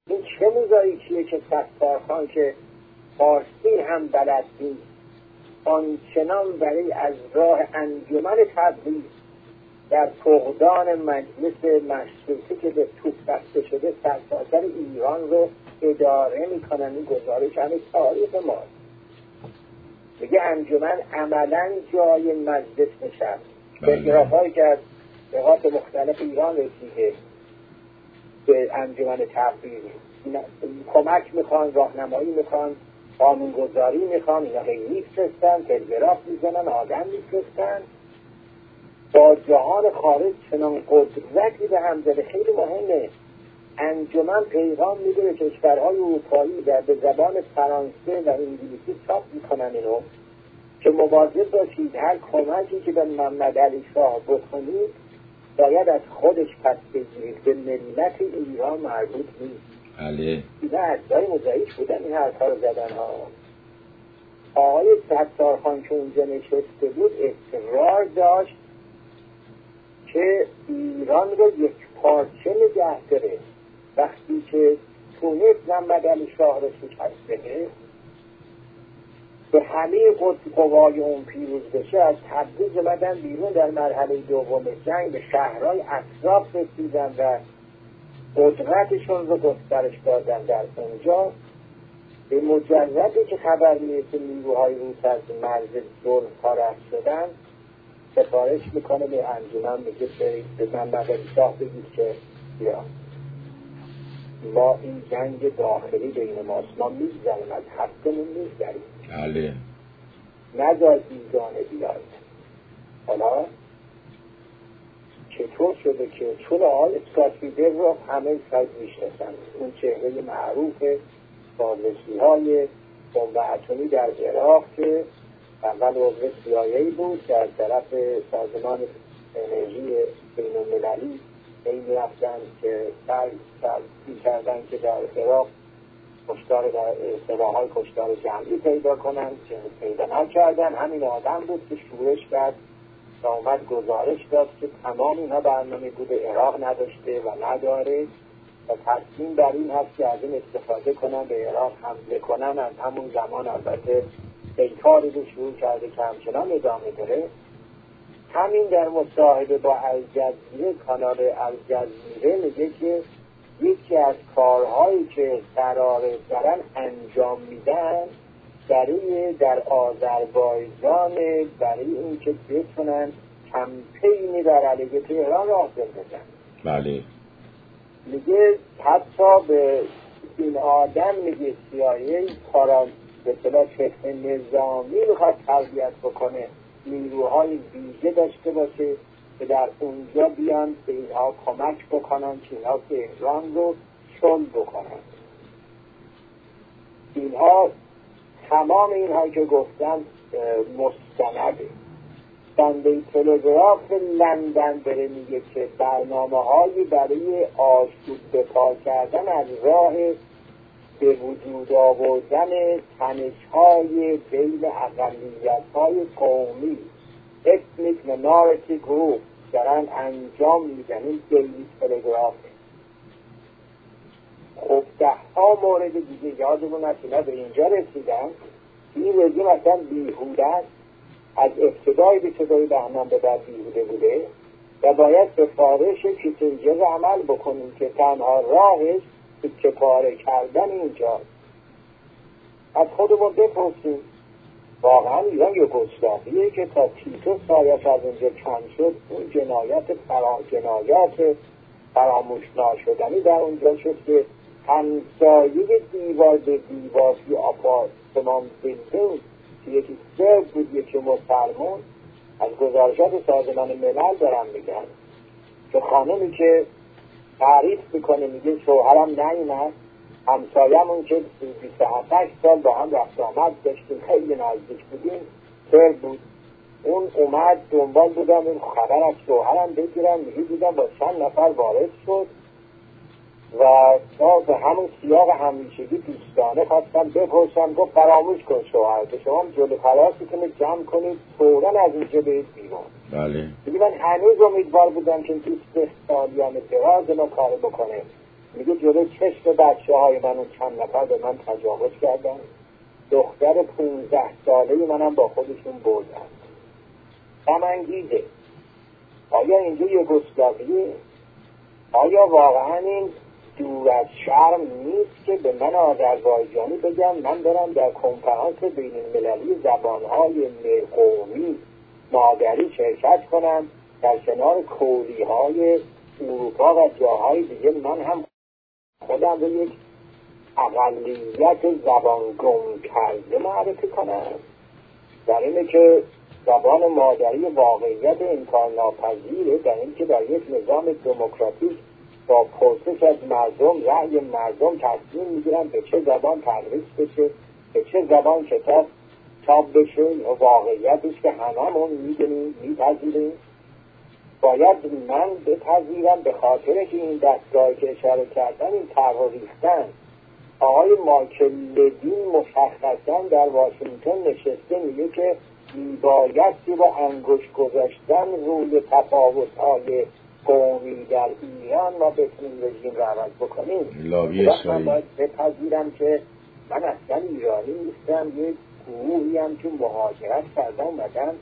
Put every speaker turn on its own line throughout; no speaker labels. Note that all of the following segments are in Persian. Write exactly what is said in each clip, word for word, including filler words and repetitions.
این چه موزاییکیه که ستارخان که فارسی هم بلد نیست آنچنان برای از راه انجمن تبریز در فقدان مجلس مشروطه که به توپ بسته شده سرتاسر ایران رو اداره میکنن. این گزارش همه تاریخ ماست. میگه انجمن عملا جای مجلس نشست. تلگراف هایی که از نقاط مختلف ایران رسیده به انجمن تبریز کمک میخوان، راهنمایی میخوان، قانونگذاری میخوان، اینا هی میفرستن، تلگراف میزنن، آدم میفرستن، با جهان خارج چنان قدرتی به هم زده. خیلی مهمه. انجمن پیغام میده به کشورهای اروپایی در به زبان فرانسه و انگلیسی چاپ میکنن اینو که مواظب باشید هر کمکی که به محمد علی شاه بکنید باید از خودش پس بگیرید، به ملت ایران مربوط نیست.
بله.
اینا اجزای موزاییک بودن این حرفا رو زدن ها. آقای ستارخان که اونجا نشسته بود اصرار داشت که ایران رو یک پارچه نگه داره. وقتی که تونست محمد علی شاه رو شکست بده به همه قوای اون پیروز بشه از تبریز اومدن بیرون در مرحله دوم جنگ به شهرهای اطراف رسیدن و قدرتشون رو گسترش دادن در اونجا. به مجردی که خبر میرسه نیروهای روس از مرز صلح خارج شدن سفارش میکنه به انجمن میگه به محمد علی شاه بگید که بیا ما این جنگ داخلی بین ماست، ما میگذاریم از حقمون میگذاریم.
بله.
نذار بیگانه بیاید. حالا چطور شده که چون آقای اسکاتفیلد رو همه سایت میشناسن، اون چهره معروف بازرسی های بمب اتمی در عراق که اول عضو سی آی ای بود که از طرف سازمان انرژی بین المللی این رفتن که سعی کردن که در عراق کشتار در سلاح‌های کشتار جمعی پیدا کنن که پیدا نکردن. همین آدم بود که شورش کرد و اومد گزارش داد که تمام اینها برنامه بوده، عراق نداشته و نداره و تصمیم بر این هست که از این استفاده کنن به عراق حمله کنن. از همون زمان البته پیکاری رو شروع کرده که همچنان ادامه داره. همین در مصاحبه با الجزیره کانال الجزیره میگه که یکی از کارهایی که قراره دارن انجام میدن برای در آذربایجان برای این که بتونن کمپینی در علیه تهران راه بندازن.
بله.
میگه حتی به این آدم میگه سی آی ای کاران به اصطلاح چهره نظامی میخواد تربیت بکنه، نیروهای ویژه داشته باشه که در اونجا بیان به اینها کمک بکنن که اینها تهران رو شل بکنن. اینها تمام اینها که گفتن مستنده. بنده تلگراف لندن بره میگه که برنامه هایی برای آشوب بپا کردن از راه به وجود آوردن تنش های بین اقلیت های قومی ethnic minority group دارن انجام میدن. این دیلی تلگرافه. خب ده ها مورد دیگه یادمون هست اینا به اینجا رسیدن. این رژیم اصلا بیهوده است، از ابتدای به ابتدای بهمن به بعد بیهوده بوده و باید سفارش کیسینجر عمل بکنیم که تنها راهش که پاره کردن اینجاست. از خودمون بپرسیم واقعا ایران یوگسلاویه که تا تیتو سایش از اونجا کم شد اون جنایت فرا جنایات فراموش ناشدنی در اونجا شد که همسایه دیوار به دیوار توی آپارتمان بیلدینگ که یکی سرب بود یکی مسلمان. از گزارشات سازمان ملل دارم میگن که خانمی که تعریف میکنه میگه شوهرم نیامد، همسایه‌مون که بیست و هفت سال با هم رفت آمد داشتیم خیلی نزدیک بودیم سرب بود. اون اومد دنبال بودم این خبر از شوهرم بگیرم، میگه دیدم با چند نفر وارد شد و تا به همون سیاق همیشگی دوستانه خواستم بپرسم. گفت فراموش کن شوهر که شما جلو خلاصتون رو جمع کنید فوراً از اینجا برید بیرون.
بله.
دیگه من هنوز امیدوار بودم که این دوست سالیان دراز ما کار بکنه میگه جلو چشم بچه های من اون چند نفر به من تجاوز کردن، دختر پونزده ساله منم با خودشون بردن. غم انگیزه. آیا اینجا یوگسلاویه؟ آیا واقعا این دور از شرم نیست که به من آذربایجانی بگم من برم در کنفرانس بین المللی زبانهای قومی مادری شرکت کنم در کنار کولی های اروپا و جاهای دیگه، من هم خودم رو یک اقلیت زبان گم کرده معرفی کنم؟ در اینه که زبان مادری واقعیت امکان ناپذیره، در این که در یک نظام دموکراتیک با پرسش از مردم رأی مردم تصمیم میگیرن به چه زبان تدریس بشه، به چه زبان کتاب چاپ بشه. واقعیتش که هممون میدونیم میپذیریم. باید من بپذیرم به خاطر که این دستگاهی که اشاره کردن این طرح ریختن. آقای مایکل لوین مشخصا در واشنگتن نشسته میگه که میبایستی با انگشت گذاشتن روی تفاوت‌های قومی در ایران ما بتونیم رژیم رو عوض بکنیم.
لابی اسرائیل.
من باید بپذیرم که من اصلا ایرانی نیستم، یک گروهی هم که مهاجرت کردم اومدم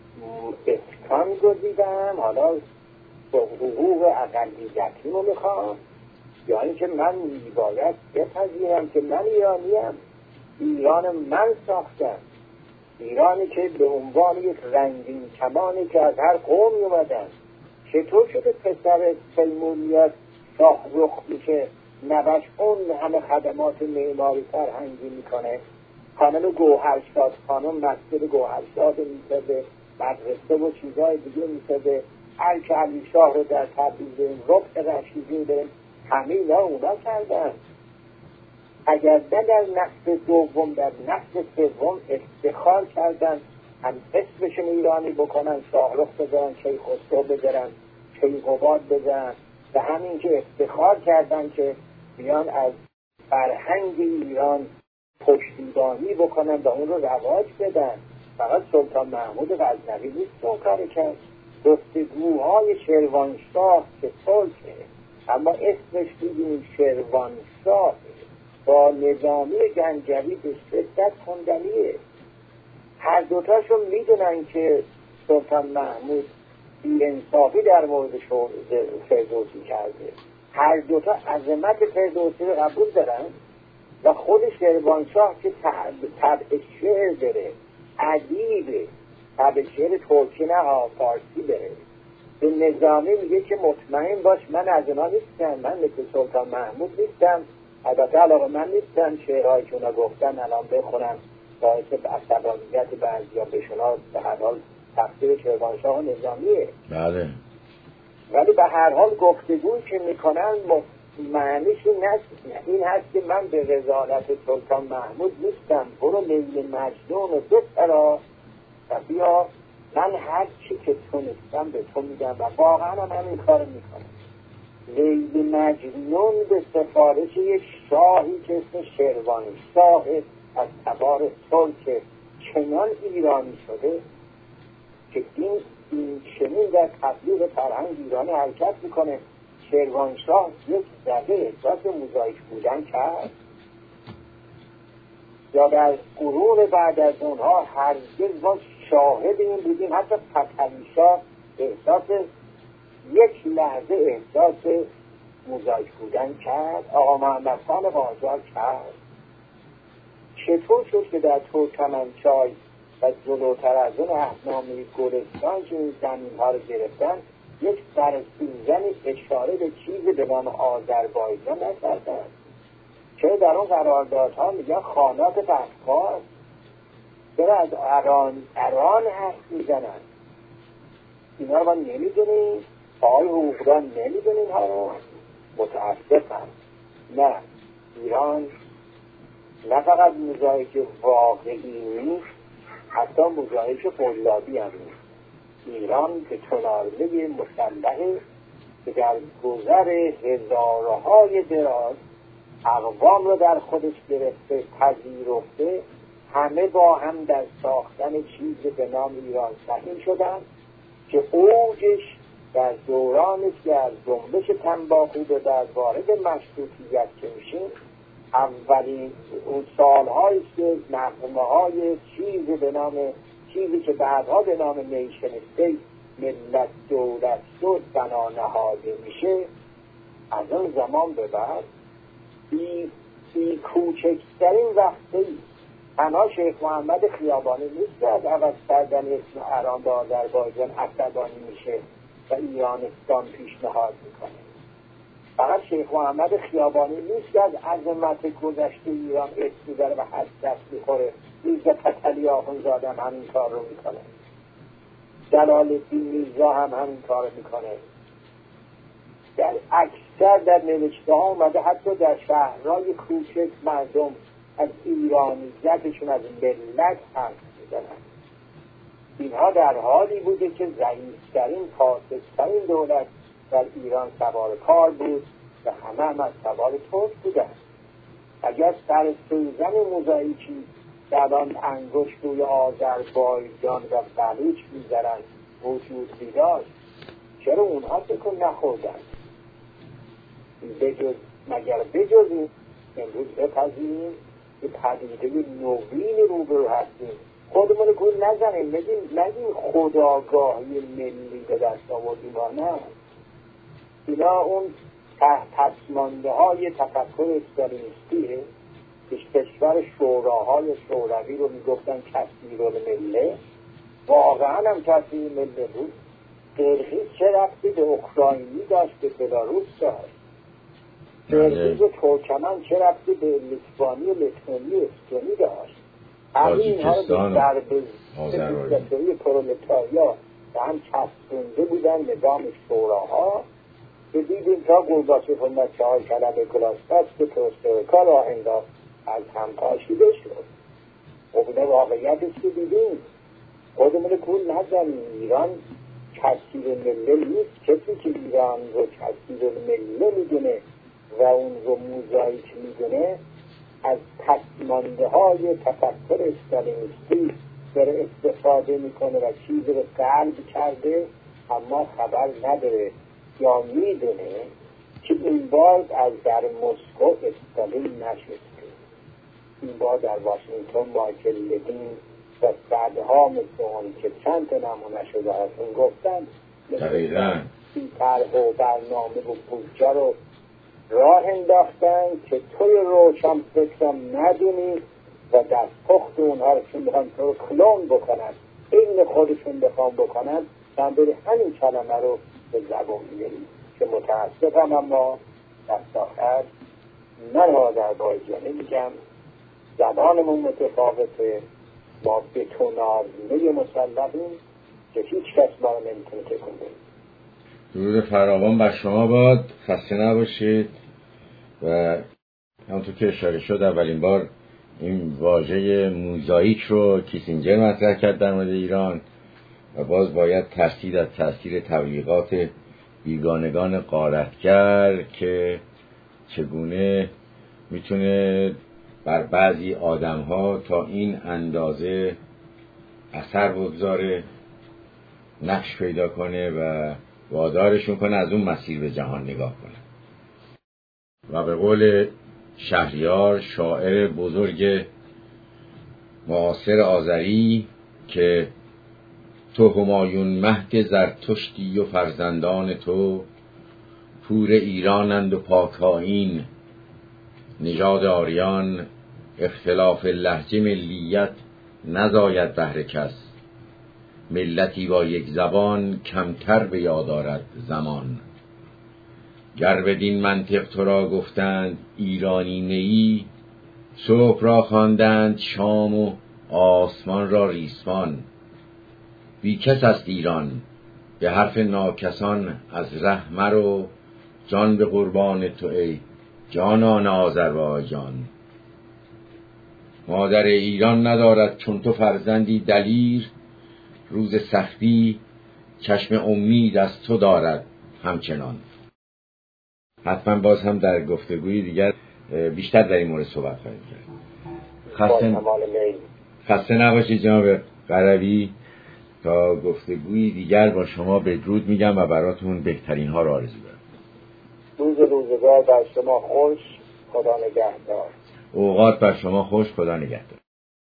اسکان گزیدم، حالا حقوق اقلیتی رو میخوام، یا اینکه من میباید بپذیرم که من ایرانیم، ایران من ساختم، ایرانی که به عنوان یک رنگین کمانی که از هر قومی اومدن. چطور شده پسر سلمونیت شاه رخ میشه نبش اون همه خدمات معماری فرهنگی میکنه، خانم گوهرشاد خانم مسجد گوهرشاد میسازه، مدرسه و چیزای دیگه میسازه، هر که علی شاه رو در تبریز ربط رشیدی بریم، همه اینا اونا کردن. اگر نه در نسل دوم در نسل سوم افتخار کردن هم اسمشون ایرانی بکنن، شاهرخ بذارن، کیخسرو بذارن، کیقوباد بذارن، و همین که افتخار کردن که بیان از فرهنگ ایران پشتیبانی بکنن و اون رو رواج بدن. فقط سلطان محمود غزنوی نیست اون کار کرد. گفتگوهای شروانشاه که صلحه، اما اسمش دیدیم شروانشاه با نظامی گنجوی به شدت خوندنیه. هر دوتاشون میدونن که سلطان محمود بی‌انصافی در مورد فردوسی کرده، هر دوتا عظمت فردوسی رو قبول دارن و خود شروانشاه که طبع شعر داره، ادیبه، طبع شعر ترکی نه ها فارسی داره، به نظامی میگه که مطمئن باش من از اونا نیستم، من مثل سلطان محمود نیستم، البته علاقه من نیستم شعرهایی که اونا گفتن الان بخونم باعث عصبانیت بعضیا بشونا، به هر حال تقصیر شروانشاه و نظامیه.
بله.
ولی به هر حال گفتگویی که میکنن معنیش این هست که من به رضالت سلطان محمود نیستم، برو لیل مجنون و بسرا و بیا من هر چی که تونستم به تو میگم، و واقعا هم همین کار میکنم. لیل مجنون به سفارش یک شاهی که اسم شروانشاه از تبار ترک چنان ایرانی شده که این این چنین در تبلیغ فرهنگ ایرانی حرکت میکنه. شروانشاه یک ذره احساس موزاییک بودن کرد یا در قرون بعد از اونها هرگز ما شاهد این بودیم، حتی فتحعلی شاه احساس یک لحظه احساس موزاییک بودن کرد، آقا محمد خان قاجار کرد. چطور شد که در ترکمنچای و جلوتر از اون اهنامه گلستان که این زمین ها رو گرفتن یک برسوزن اشاره به چیزی به نام آذربایجان نکردن؟ چرا در اون قراردادها میگن خانات بخکار؟ چرا از اران اران حرف میزنن؟ اینا رو ما نمیدونیم، آقای حقوقدان نمیدونیم ها رو، متاسفم. نه، ایران نه فقط موزاییک واقعی نیست، حتی موزاییک قلابی هم نیست. ایران که تنارله مسلحه که در گذر هزارهای دراز اقوام رو در خودش گرفته، پذیرفته، همه با هم در ساختن چیز به نام ایران سهیم شدن که اوجش در دورانی که از جنبش تنباکو به در وارد مشروطیت که میشیم، اولین اون سالهایی که نغمه های چیزی به نام چیزی که بعدها به نام نیشن استیت، ملت دولت شد، بنا نهاده میشه، از اون زمان به بعد بی, بی کوچکترین وقتی تنها شیخ محمد خیابانی نیست که از عوض کردن اسم ایران به آذربایجان عصبانی میشه و ایرانستان پیشنهاد میکنه. فقط شیخ محمد خیابانی نیست که از عظمت گذشته ایران اسم میبره و حسرت میخوره. میرزا فتحعلی آخوندزاده هم همین کار رو میکنه، جلال الدین میرزا هم همین کار رو میکنه. در اکثر در نوشته ها اومده حتی در شهرهای کوچک مردم از ایرانیتشون، از ملت حرف میزنن. اینها در حالی بوده که ضعیفترین فاسدترین دولت در ایران سوار کار بود و همه هم از سوار ترک بودن. اگر سر سوزن موزاییکی که الان انگشت روی آذربایجان و بلوچ میذارن وجود بیداشت، چرا اونها بکن نخوردن؟ بجز مگر بجز این امروز بپذیریم که پدیده نوین روبرو هستیم، خودمون گول نزنیم، نگیم نگیم خودآگاهی ملی به دست آوردیم. نه، اینا اون پسمانده های تفکر استالینیستیه که کشور شوراهای شوروی رو میگفتن کثیرالمله، واقعا هم کثیرالمله بود. قرقیز چه ربطی به اوکراینی داشت، به بلاروس داشت؟ قرقیز و ترکمن چه ربطی به لیتوانی و لتونی و استونی داشت؟ همین اینها رو به درب دیکتاتوری پرولتاریا و هم چسبونده بودن نظام شوراها که دیدیم تا گورباچف اومد چهار کلمه گلاسپاس که پروسترویکا راه انداخت، از هم پاشیده شد. خب واقعیتش که دیدیم، خودمون گول نزنیم. ایران کثیرالمله نیست. کسی که ایران رو کثیرالمله میدونه و اون رو موزاییک میدونه، از پسمانده های تفکر استالینیستی داره استفاده میکنه و چیزی رو قلب کرده اما خبر نداره یا میدونه که این بار از در مسکو استالین نشسته، این بار در واشنگتن مایکل لوین و بعدها مثل اون که چند تا نمونه شده هستون گفتن
دقیقا
این طرح و برنامه و بودجه رو راه انداختن که توی روشن فکرم ندونی و در پخت اونها رو چون بخوان تو رو کلون بکنن، این خودشون بخوان بکنن، من بری همین کلمه رو به زبان میگیریم که متاسفم. اما دست آخر من آذربایجانی میگم زبانمون متفاوته، ما به تونازمه مسلحیم که هیچ کس ما رو نمیتونه تکون بده.
درود فراوان بر شما باد، خسته نباشید. و همونطور که اشاره شد اولین بار این واژه موزاییک رو کیسینجر مطرح کرد در مورد ایران و باز باید ترسید از تاثیر تبلیغات بیگانگان غارتگر که چگونه میتونه بر بعضی آدم‌ها تا این اندازه اثر بگذاره، نقش پیدا کنه و وادارشون کنه از اون مسیر به جهان نگاه کنه. و به قول شهریار شاعر بزرگ معاصر آذری که تو همایون مهد زرتشتی و فرزندان تو پور ایرانند و پاکایین، نژاد آریان اختلاف لهجه ملیت نزاید بهر کس، ملتی با یک زبان کمتر به یاد آرد زمان. گر بدین منطق تو را گفتند ایرانی نیی، صبح را خواندند شام و آسمان را ریسمان. بی کس است ایران به حرف ناکسان از ره مرو، جان به قربان تو ای جانان آذربایجان. مادر ایران ندارد چون تو فرزندی دلیر، روز سختی چشم امید از تو دارد همچنان. حتما باز هم در گفتگوی دیگر بیشتر در این مورد صحبت خواهیم کرد. خسته خسته نباشید جناب قروی تا گفتگویی دیگر با شما بدرود میگم و براتون بهترین ها را آرزو دارم.
روز روزگار بر شما خوش، خدا نگهدار.
اوقات بر شما خوش، خدا نگهدار.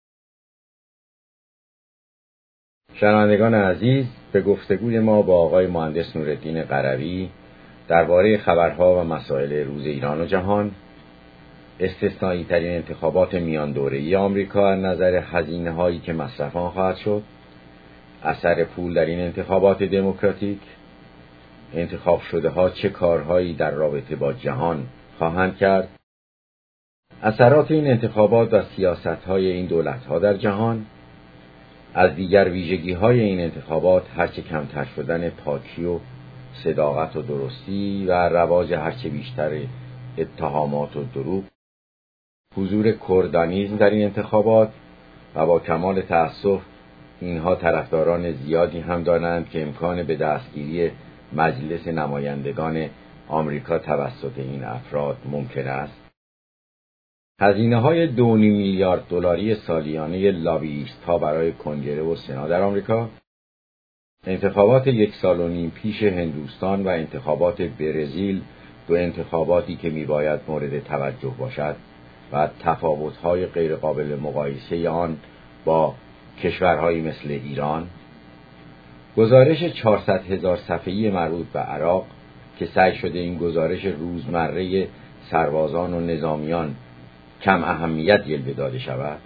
شنوندگان عزیز، به گفتگوی ما با آقای مهندس نورالدین قروی درباره خبرها و مسائل روز ایران و جهان، استثنایی ترین انتخابات میان دوره‌ای آمریکا از نظر هزینه هایی که مصرف آن خواهد شد، اثر پول در این انتخابات دموکراتیک، انتخاب شده ها چه کارهایی در رابطه با جهان خواهند کرد، اثرات این انتخابات و سیاست های این دولت ها در جهان، از دیگر ویژگی های این انتخابات هرچه کمتر شدن پاکی و صداقت و درستی و رواج هرچه بیشتر اتهامات و دروغ، حضور کردانیسم در این انتخابات و با کمال تأسف اینها طرفداران زیادی هم دارند که امکان به دستگیری مجلس نمایندگان آمریکا توسط این افراد ممکن است. هزینه های دو میلیارد دلاری سالیانه لابییست ها برای کنگره و سنا در آمریکا، انتخابات یک سال و نیم پیش هندوستان و انتخابات برزیل، دو انتخاباتی که میباید مورد توجه باشد، و تفاوت‌های غیرقابل مقایسه آن با کشورهایی مثل ایران، گزارش چهارصد هزار صفحه‌ای مربوط به عراق که سعی شده این گزارش روزمره سربازان و نظامیان کم اهمیت جلوه داده شود،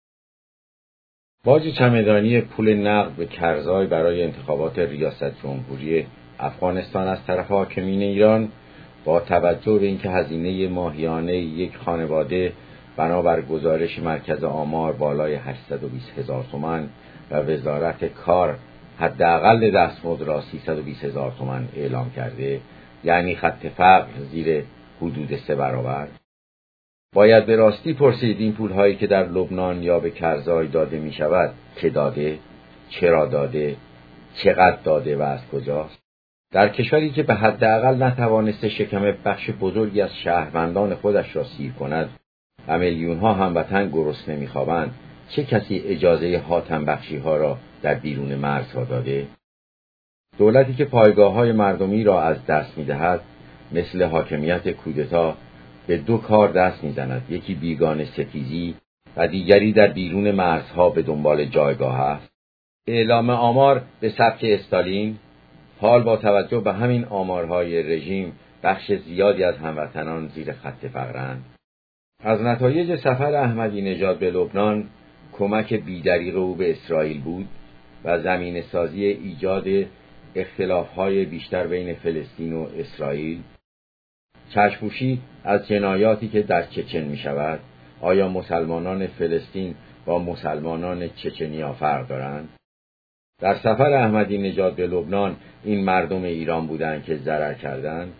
باج چمدانی پول نقد به کرزای برای انتخابات ریاست جمهوری افغانستان از طرف حاکمین ایران، با توجه به اینکه هزینه ماهیانه یک خانواده بنابر گزارش مرکز آمار بالای هشتصد و بیست هزار تومان و وزارت کار حداقل دستمزد را سیصد و بیست هزار تومان اعلام کرده، یعنی خط فقر زیر حدود سه برابر. باید به راستی پرسید این پولهایی که در لبنان یا به کرزای داده می شود که داده، چرا داده، چقدر داده و از کجاست؟ در کشوری که به حداقل نتوانسته شکم بخش بزرگی از شهروندان خودش را سیر کند و میلیون ها هموطن گرسنه می‌خوابند، چه کسی اجازه حاتم بخشی ها را در بیرون مرزها داده؟ دولتی که پایگاه های مردمی را از دست می‌دهد، مثل حاکمیت کودتا به دو کار دست می‌زند، یکی بیگانه ستیزی و دیگری در بیرون مرزها به دنبال جایگاه است. اعلام آمار به سبک استالین، حال با توجه به همین آمارهای رژیم بخش زیادی از هموطنان زیر خط فقرند. از نتایج سفر احمدی نژاد به لبنان کمک بی‌دریغ او به اسرائیل بود و زمینه سازی ایجاد اختلاف‌های بیشتر بین فلسطین و اسرائیل. چشم‌پوشی از جنایاتی که در چچن می‌شود. آیا مسلمانان فلسطین با مسلمانان چچنیا فرق دارند؟ در سفر احمدی نژاد به لبنان این مردم ایران بودند که ضرر کردند.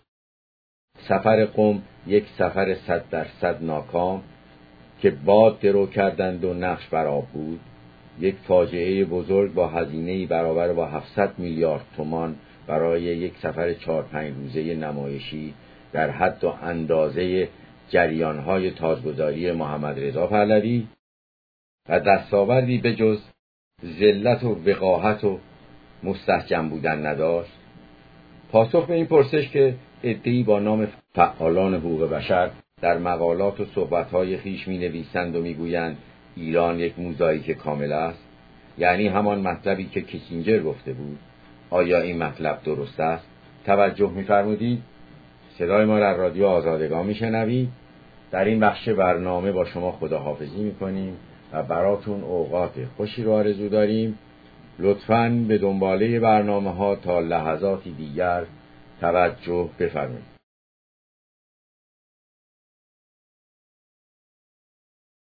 سفر قم یک سفر صد درصد ناکام که باد درو کردند و نقش بر آب بود، یک فاجعه بزرگ با هزینه‌ای برابر با هفتصد میلیارد تومان برای یک سفر چهار پنج روزه نمایشی در حد و اندازه جریان‌های تاجگذاری محمد رضا پهلوی و دستاوردی به جز ذلت و وقاحت و مستحجم بودن نداشت. پاسخ به این پرسش که عده‌ای با نام فعالان حقوق بشر در مقالات و صحبت‌های خویش می‌نویسند و می‌گویند ایران یک موزاییک کامل است، یعنی همان مطلبی که کیسینجر گفته بود. آیا این مطلب درست است؟ توجه می‌فرمودید؟ صدای ما در رادیو آزادگان می‌شنوید. در این بخش برنامه با شما خداحافظی می‌کنیم و براتون اوقات خوشی رو آرزو داریم. لطفاً به دنباله برنامه‌ها تا لحظاتی دیگر توجه بفرمایید.